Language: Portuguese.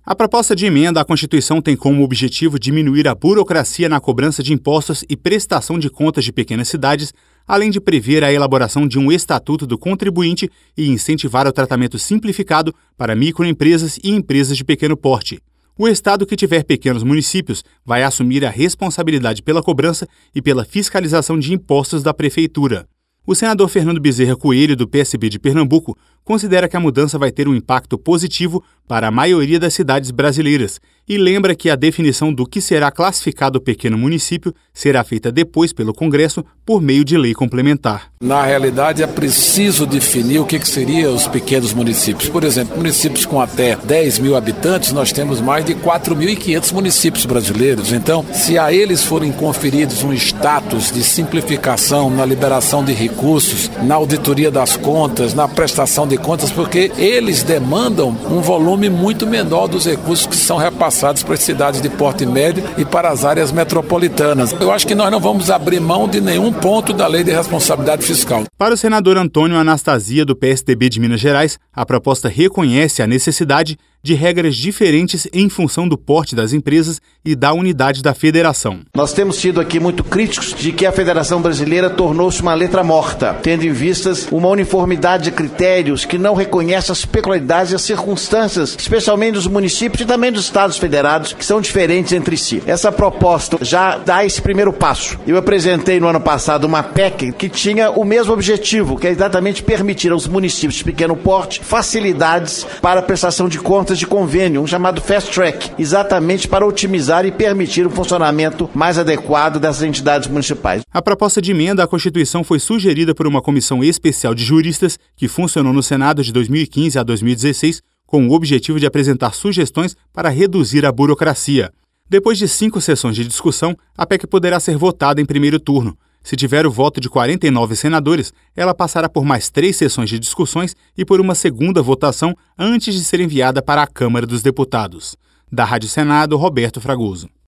A proposta de emenda à Constituição tem como objetivo diminuir a burocracia na cobrança de impostos e prestação de contas de pequenas cidades, além de prever a elaboração de um estatuto do contribuinte e incentivar o tratamento simplificado para microempresas e empresas de pequeno porte. O Estado que tiver pequenos municípios vai assumir a responsabilidade pela cobrança e pela fiscalização de impostos da Prefeitura. O senador Fernando Bezerra Coelho, do PSB de Pernambuco, considera que a mudança vai ter um impacto positivo para a maioria das cidades brasileiras e lembra que a definição do que será classificado pequeno município será feita depois pelo Congresso por meio de lei complementar. Na realidade, é preciso definir o que seriam os pequenos municípios. Por exemplo, municípios com até 10 mil habitantes, nós temos mais de 4.500 municípios brasileiros. Então, se a eles forem conferidos um status de simplificação na liberação de recursos, na auditoria das contas, na prestação de contas, porque eles demandam um volume muito menor dos recursos que são repassados para as cidades de porte médio e para as áreas metropolitanas. Eu acho que nós não vamos abrir mão de nenhum ponto da lei de responsabilidade fiscal. Para o senador Antônio Anastasia, do PSDB de Minas Gerais, a proposta reconhece a necessidade de regras diferentes em função do porte das empresas e da unidade da federação. Nós temos sido aqui muito críticos de que a Federação Brasileira tornou-se uma letra morta, tendo em vistas uma uniformidade de critérios que não reconhece as peculiaridades e as circunstâncias, especialmente dos municípios e também dos estados federados, que são diferentes entre si. Essa proposta já dá esse primeiro passo. Eu apresentei no ano passado uma PEC que tinha o mesmo objetivo, que é exatamente permitir aos municípios de pequeno porte facilidades para a prestação de contas de convênio, um chamado Fast Track, exatamente para otimizar e permitir o funcionamento mais adequado dessas entidades municipais. A proposta de emenda à Constituição foi sugerida por uma comissão especial de juristas que funcionou no Senado de 2015 a 2016 com o objetivo de apresentar sugestões para reduzir a burocracia. Depois de 5 sessões de discussão, a PEC poderá ser votada em primeiro turno. Se tiver o voto de 49 senadores, ela passará por mais 3 sessões de discussões e por uma segunda votação antes de ser enviada para a Câmara dos Deputados. Da Rádio Senado, Roberto Fragoso.